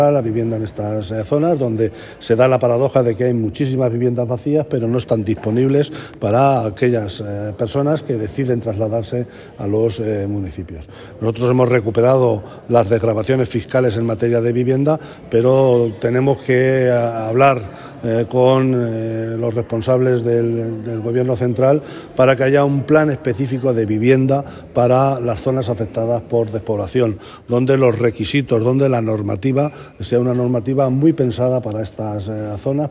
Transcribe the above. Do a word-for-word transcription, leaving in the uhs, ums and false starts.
la vivienda en estas eh, zonas, donde se da la paradoja de que hay muchísimas viviendas vacías, pero no están disponibles para aquellas eh, personas que deciden trasladarse a los eh, municipios. Nosotros hemos recuperado las desgravaciones fiscales en materia de vivienda, pero tenemos que eh, hablar Eh, con eh, los responsables del, del Gobierno central para que haya un plan específico de vivienda para las zonas afectadas por despoblación, donde los requisitos, donde la normativa sea una normativa muy pensada para estas eh, zonas.